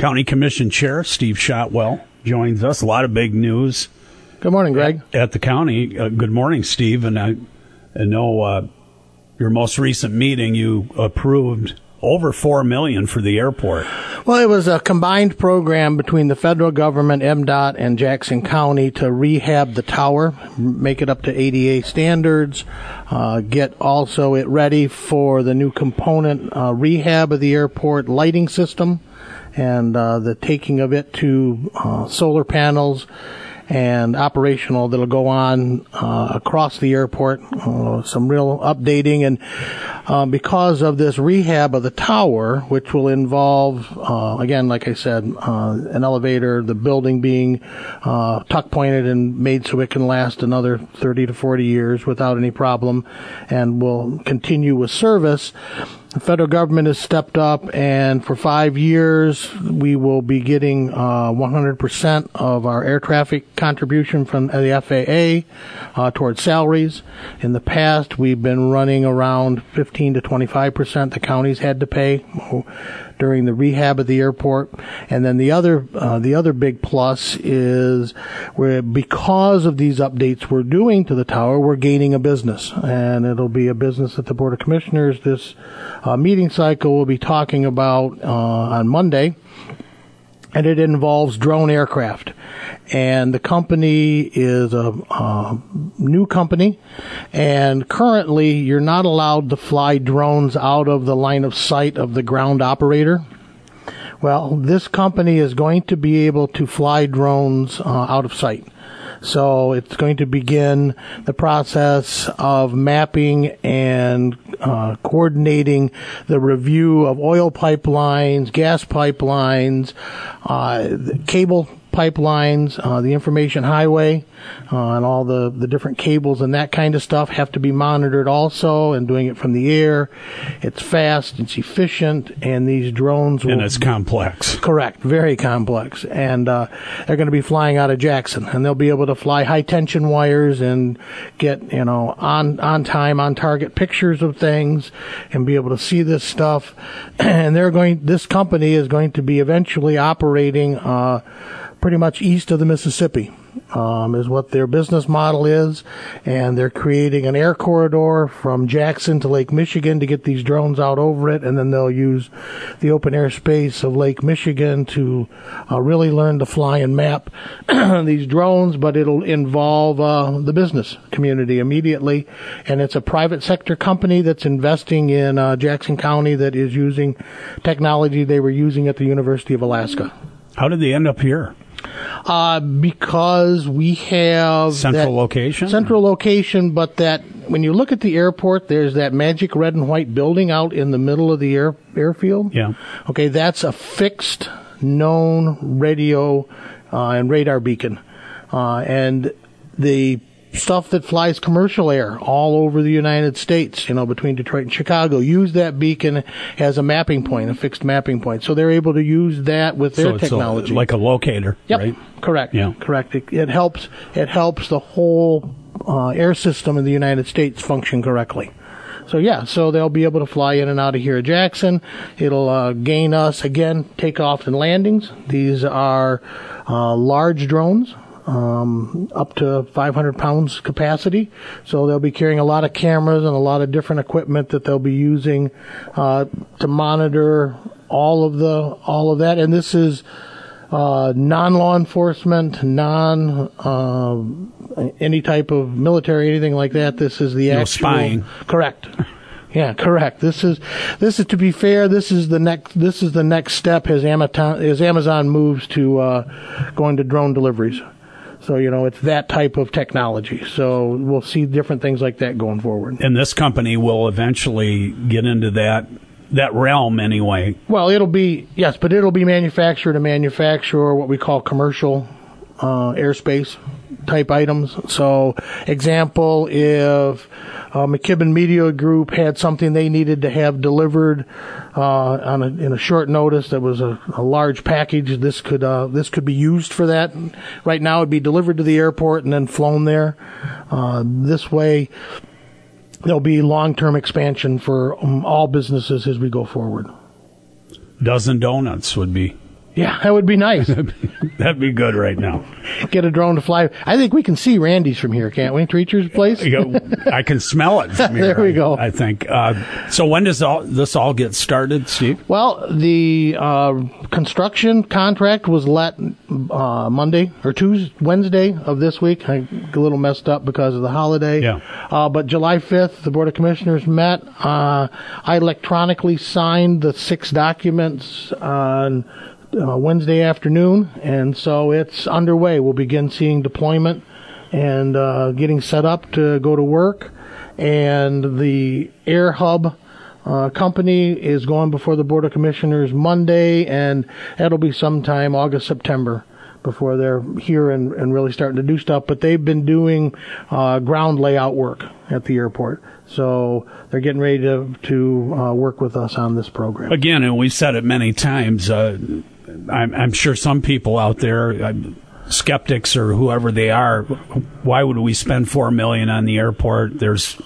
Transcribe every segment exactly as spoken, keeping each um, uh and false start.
County Commission Chair Steve Shotwell joins us. A lot of big news. Good morning, Greg. At, at the county. Uh, good morning, Steve. And I, I know uh, your most recent meeting, you approved over four million dollars for the airport. Well, it was a combined program between the federal government, M DOT, and Jackson County to rehab the tower, make it up to A D A standards, uh, get also it ready for the new component uh, rehab of the airport lighting system, and uh, the taking of it to uh, solar panels and operational that'll go on uh, across the airport, uh, some real updating. And uh, because of this rehab of the tower, which will involve, uh, again, like I said, uh, an elevator, the building being uh, tuck pointed and made so it can last another thirty to forty years without any problem and will continue with service, the federal government has stepped up, and for five years, we will be getting uh, one hundred percent of our air traffic contribution from the F A A uh, towards salaries. In the past, we've been running around fifteen to twenty-five percent the counties had to pay during the rehab of the airport. And then the other uh, the other big plus is we're, because of these updates we're doing to the tower, we're gaining a business. And it'll be a business that the Board of Commissioners this uh, meeting cycle will be talking about uh, on Monday. And it involves drone aircraft. And the company is a, a new company. And currently, you're not allowed to fly drones out of the line of sight of the ground operator. Well, this company is going to be able to fly drones uh, out of sight. So it's going to begin the process of mapping and uh, coordinating the review of oil pipelines, gas pipelines, uh, cable pipelines, uh, the information highway, uh, and all the, the different cables and that kind of stuff have to be monitored also, and doing it from the air. It's fast, it's efficient, and these drones will... And it's complex. Correct, very complex. And uh, they're going to be flying out of Jackson, and they'll be able to fly high-tension wires and get, you know, on, on time, on target pictures of things and be able to see this stuff. And they're going, this company is going to be eventually operating uh, pretty much east of the Mississippi, um, is what their business model is. And they're creating an air corridor from Jackson to Lake Michigan to get these drones out over it. And then they'll use the open air space of Lake Michigan to uh, really learn to fly and map these drones. But it'll involve uh, the business community immediately. And it's a private sector company that's investing in uh, Jackson County that is using technology they were using at the University of Alaska. How did they end up here? Uh, because we have central that location, central location, but that when you look at the airport, there's that magic red and white building out in the middle of the air airfield. Yeah. Okay, that's a fixed, known radio uh, and radar beacon, uh, and the stuff that flies commercial air all over the United States, you know, between Detroit and Chicago, use that beacon as a mapping point, a fixed mapping point. So they're able to use that with their so technology. It's a, like a locator, yep. right? Correct. Yeah. Correct. It, it helps. It helps the whole uh, air system in the United States function correctly. So yeah, so they'll be able to fly in and out of here at Jackson. It'll uh, gain us again takeoffs and landings. These are uh, large drones. Um, up to five hundred pounds capacity. So they'll be carrying a lot of cameras and a lot of different equipment that they'll be using, uh, to monitor all of the, all of that. And this is, uh, non-law enforcement, non, uh, any type of military, anything like that. This is the no actual. spying. Correct. Yeah, correct. This is, this is, to be fair, this is the next, this is the next step as Amazon, as Amazon moves to, uh, going to drone deliveries. So, you know, it's that type of technology. So we'll see different things like that going forward. And this company will eventually get into that that realm anyway. Well, it'll be, yes, but it'll be manufactured to manufacture what we call commercial uh, airspace type items. So, example, if uh, McKibben Media Group had something they needed to have delivered uh, on a, in a short notice that was a, a large package, this could uh, this could be used for that. Right now, it'd be delivered to the airport and then flown there. Uh, this way, there'll be long-term expansion for um, all businesses as we go forward. Dozen Donuts would be Yeah, that would be nice. That'd be good right now. Get a drone to fly. I think we can see Randy's from here, can't we? Treacher's place? I can smell it from here. There we go. I think. Uh, so when does all, this all get started, Steve? Well, the uh, construction contract was let uh, Monday or Tuesday, Wednesday of this week. I got a little messed up because of the holiday. Yeah. Uh, but July fifth, the Board of Commissioners met. Uh, I electronically signed the six documents on Uh, Wednesday afternoon, and so it's underway. We'll begin seeing deployment and uh, getting set up to go to work. And the Air Hub uh, company is going before the Board of Commissioners Monday, and that'll be sometime August, September before they're here and, and really starting to do stuff. But they've been doing uh, ground layout work at the airport. So they're getting ready to, to uh, work with us on this program. Again, and we've said it many times, uh, I'm, I'm sure some people out there, uh, skeptics or whoever they are, why would we spend four million dollars on the airport? There's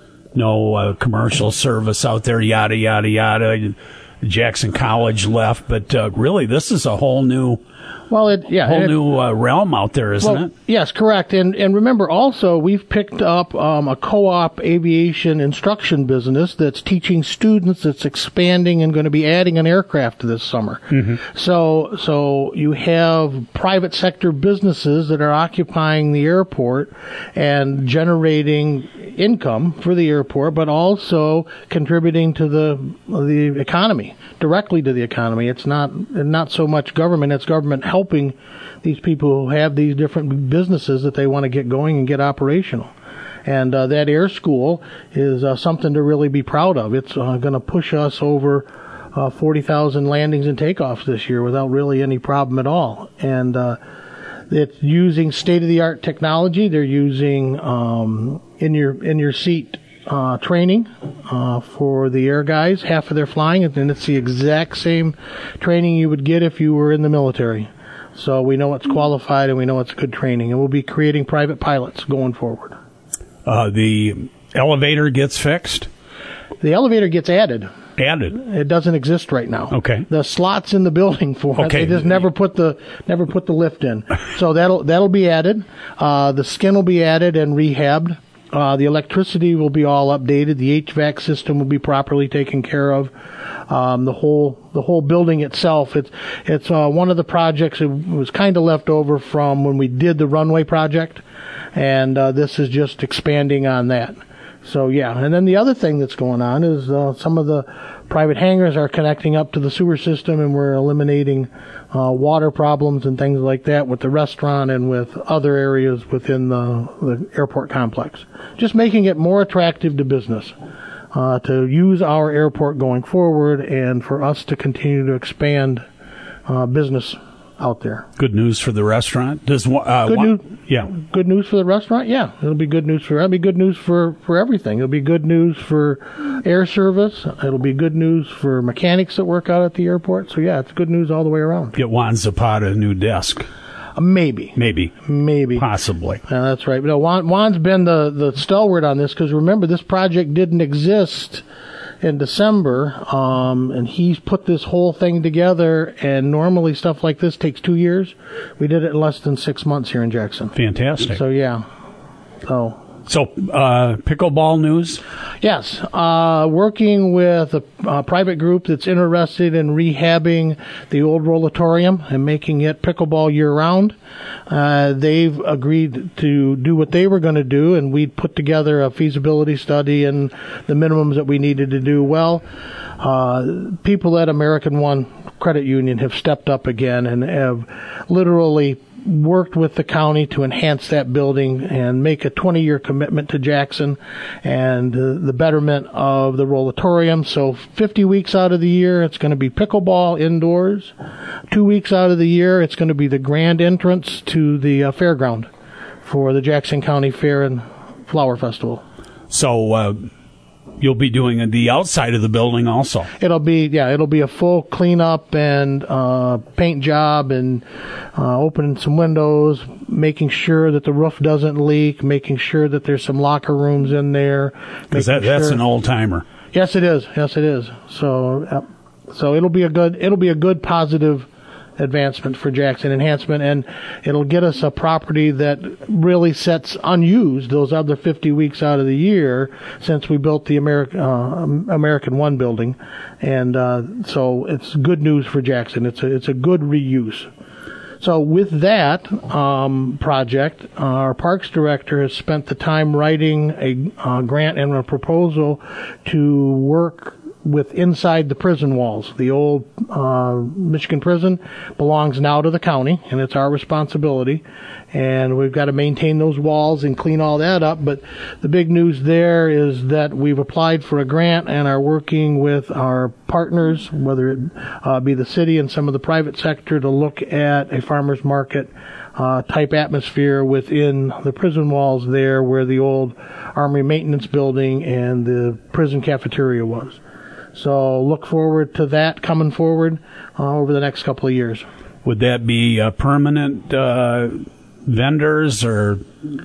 no uh, commercial service out there, yada, yada, yada. Jackson College left, but uh, really this is a whole new Well, it yeah, whole it, new uh, realm out there, isn't well, it? Yes, correct. And and remember also we've picked up um, a co-op aviation instruction business that's teaching students. That's expanding and going to be adding an aircraft this summer. Mm-hmm. So so you have private sector businesses that are occupying the airport and generating income for the airport, but also contributing to the the economy, directly to the economy. It's not not so much government; it's government helping these people who have these different businesses that they want to get going and get operational. And uh, that air school is uh, something to really be proud of. It's uh, going to push us over uh, forty thousand landings and takeoffs this year without really any problem at all. And uh, it's using state-of-the-art technology. They're using um, in your in your seat uh, training uh, for the air guys. Half of their flying, and it's the exact same training you would get if you were in the military. So we know it's qualified and we know it's good training, and we'll be creating private pilots going forward. Uh, the elevator gets fixed? The elevator gets added. Added. It doesn't exist right now. Okay. The slots in the building for it. Okay. They just never put the never put the lift in. So that'll that'll be added. Uh, the skin will be added and rehabbed. Uh, the electricity will be all updated. The H V A C system will be properly taken care of. Um, the whole the whole building itself. It's it's uh, one of the projects that was kind of left over from when we did the runway project, and uh, this is just expanding on that. So yeah, and then the other thing that's going on is uh, some of the private hangars are connecting up to the sewer system, and we're eliminating uh, water problems and things like that with the restaurant and with other areas within the, the airport complex. Just making it more attractive to business uh, to use our airport going forward, and for us to continue to expand uh, business out there. Good news for the restaurant. Does uh, good one, news? Yeah. Good news for the restaurant. Yeah, it'll be good news for. It'll be good news for, for everything. It'll be good news for air service. It'll be good news for mechanics that work out at the airport. So yeah, it's good news all the way around. Get Juan Zapata a new desk. Uh, maybe. Maybe. Maybe. Possibly. Uh, that's right. No, Juan, Juan's been the the stalwart on this, because remember, this project didn't exist in December, um, and he's put this whole thing together, and normally stuff like this takes two years. We did it in less than six months here in Jackson. Fantastic. So, yeah. So, so uh, pickleball news? Yes. Uh, working with a, a private group that's interested in rehabbing the old rollatorium and making it pickleball year-round. Uh, they've agreed to do what they were going to do, and we'd put together a feasibility study and the minimums that we needed to do. Well, uh, people at American One Credit Union have stepped up again and have literally worked with the county to enhance that building and make a twenty-year commitment to Jackson and uh, the betterment of the rollatorium. So fifty weeks out of the year, it's going to be pickleball indoors. Two weeks out of the year, it's going to be the grand entrance to the uh, fairground for the Jackson County Fair and Flower Festival. So uh, you'll be doing the outside of the building also. It'll be, yeah, it'll be a full cleanup and uh, paint job, and uh, opening some windows, making sure that the roof doesn't leak, making sure that there's some locker rooms in there. Because that, that's sure. an old timer. Yes, it is. Yes, it is. So, uh, so it'll be a good, it'll be a good positive advancement for Jackson Enhancement, and it'll get us a property that really sets unused those other fifty weeks out of the year since we built the American uh, American One building, and uh, so it's good news for Jackson. It's a it's a good reuse. So with that um, project, uh, our Parks Director has spent the time writing a uh, grant and a proposal to work with inside the prison walls. The old uh, Michigan prison belongs now to the county, and it's our responsibility. And we've got to maintain those walls and clean all that up. But the big news there is that we've applied for a grant and are working with our partners, whether it uh, be the city and some of the private sector, to look at a farmer's market uh, type atmosphere within the prison walls there where the old Armory Maintenance Building and the prison cafeteria was. So look forward to that coming forward uh, over the next couple of years. Would that be uh, permanent uh, vendors or?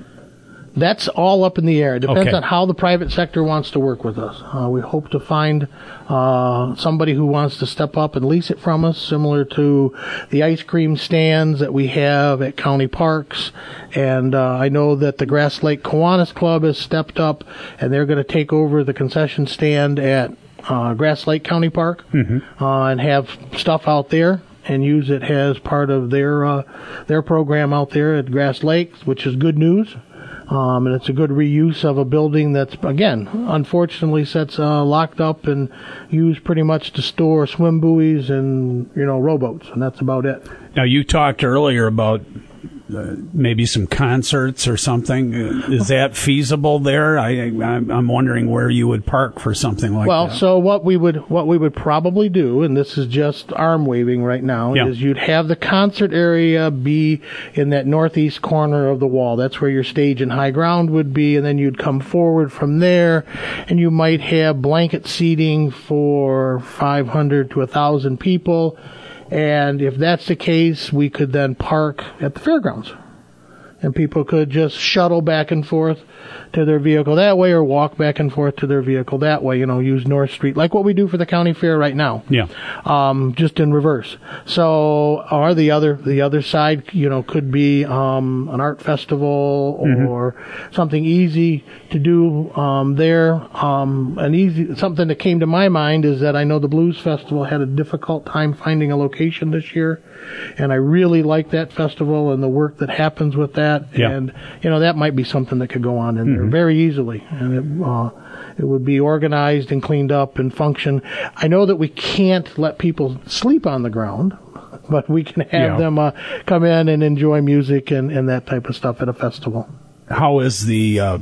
That's all up in the air. It depends Okay. on how the private sector wants to work with us. Uh, we hope to find uh, somebody who wants to step up and lease it from us, similar to the ice cream stands that we have at county parks. And uh, I know that the Grass Lake Kiwanis Club has stepped up, and they're going to take over the concession stand at uh, Grass Lake County Park mm-hmm. uh, and have stuff out there and use it as part of their uh, their program out there at Grass Lake, which is good news. Um, and it's a good reuse of a building that's, again, unfortunately sits uh, locked up and used pretty much to store swim buoys and, you know, rowboats, and that's about it. Now, you talked earlier about uh, maybe some concerts or something. Is that feasible there? I, I'm I'm wondering where you would park for something like well, that. Well, so what we would what we would probably do, and this is just arm waving right now, yeah. is you'd have the concert area be in that northeast corner of the wall. That's where your stage and high ground would be, and then you'd come forward from there, and you might have blanket seating for five hundred to one thousand people. And if that's the case, we could then park at the fairgrounds. And people could just shuttle back and forth to their vehicle that way or walk back and forth to their vehicle that way, you know, use North Street, like what we do for the county fair right now. Yeah. Um, just in reverse. So, or the other, the other side, you know, could be, um, an art festival or mm-hmm. something easy to do, um, there. Um, an easy, something that came to my mind is that I know the Blues Festival had a difficult time finding a location this year. And I really like that festival and the work that happens with that. Yeah. And, you know, that might be something that could go on in mm-hmm. there very easily. And it, uh, it would be organized and cleaned up and function. I know that we can't let people sleep on the ground, but we can have yeah. them uh, come in and enjoy music and, and that type of stuff at a festival. How is the uh,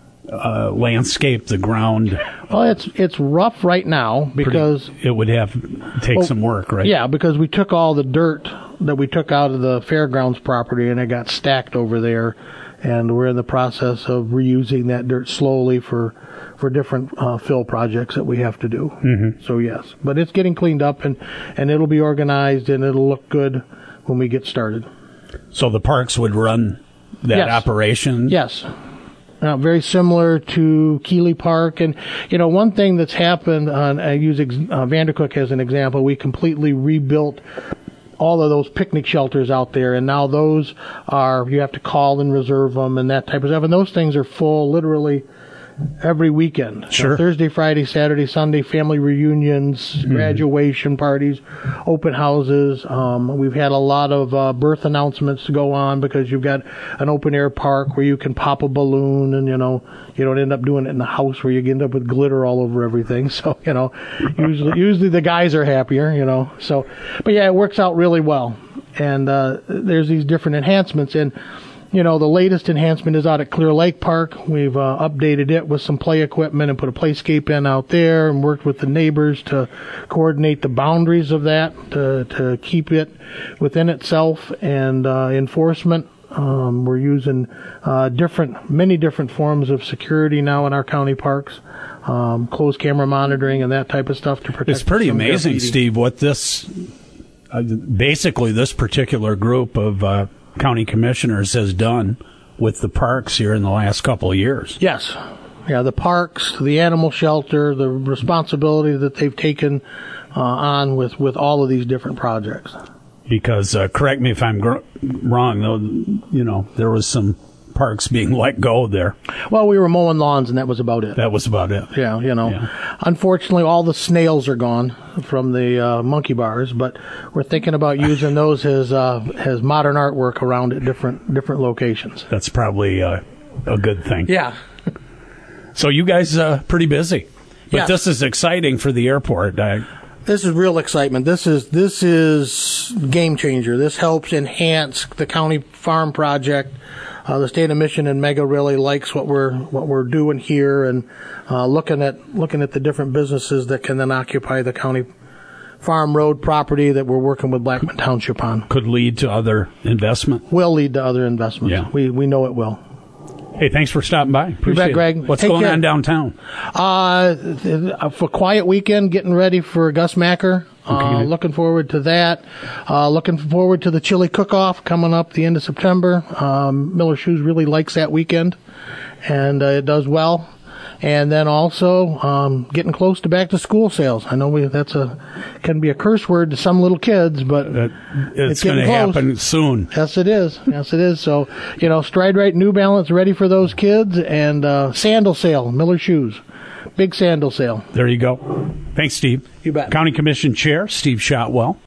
uh, landscape, the ground? Well, it's it's rough right now because Pretty, it would have take well, some work, right? Yeah, because we took all the dirt that we took out of the fairgrounds property and it got stacked over there, and we're in the process of reusing that dirt slowly for for different uh, fill projects that we have to do. Mm-hmm. So yes, but it's getting cleaned up and and it'll be organized and it'll look good when we get started. So the parks would run that yes. operation? Yes. Uh, very similar to Keeley Park. And, you know, one thing that's happened, on, I use ex- uh, Vandercook as an example, we completely rebuilt all of those picnic shelters out there, and now those are, you have to call and reserve them and that type of stuff. And those things are full literally every weekend. Sure. So Thursday, Friday, Saturday, Sunday, family reunions, mm-hmm. graduation parties, open houses. Um, we've had a lot of uh, birth announcements to go on because you've got an open air park where you can pop a balloon and, you know, you don't end up doing it in the house where you end up with glitter all over everything. So, you know, usually, usually the guys are happier, you know. So, but yeah, it works out really well. And uh, there's these different enhancements. And, you know, the latest enhancement is out at Clear Lake Park. We've uh, updated it with some play equipment and put a playscape in out there and worked with the neighbors to coordinate the boundaries of that, to, to keep it within itself and uh, enforcement. Um, we're using uh, different, many different forms of security now in our county parks, um, closed camera monitoring and that type of stuff to protect. It's pretty amazing, graffiti. Steve, what this, uh, basically this particular group of uh, county commissioners has done with the parks here in the last couple of years. Yes. Yeah, the parks, the animal shelter, the responsibility that they've taken uh, on with, with all of these different projects. because uh, correct me if I'm gr- wrong, though. You know, there was some parks being let go there. Well, we were mowing lawns, and that was about it. That was about it. Yeah, you know. Yeah. Unfortunately, all the snails are gone from the uh, monkey bars, but we're thinking about using those as uh, as modern artwork around at different different locations. That's probably uh, a good thing. Yeah. So you guys uh, pretty busy, but Yes. this is exciting for the airport. I, This is real excitement. This is this is game changer. This helps enhance the county farm project. Uh, the state of Michigan and Mega really likes what we're what we're doing here, and uh, looking at looking at the different businesses that can then occupy the county farm road property that we're working with Blackman Township on. could lead to other investment. Will lead to other investments. Yeah. We we know it will. Hey, thanks for stopping by. Appreciate bet, Greg. it. What's Take going care. on downtown? Uh, for quiet weekend, getting ready for Gus Macker. Uh, Okay. looking forward to that. Uh, looking forward to the chili cook-off coming up the end of September. Um, Miller Shoes really likes that weekend, and uh, it does well. And then also um, getting close to back to school sales. I know we that's a can be a curse word to some little kids, but Uh, it's It's going to getting close. happen soon. yes, it is. Yes, it is. So you know, Stride Right New Balance ready for those kids, and uh, sandal sale, Miller Shoes, big sandal sale. There you go. Thanks, Steve. You bet. County Commission Chair Steve Shotwell.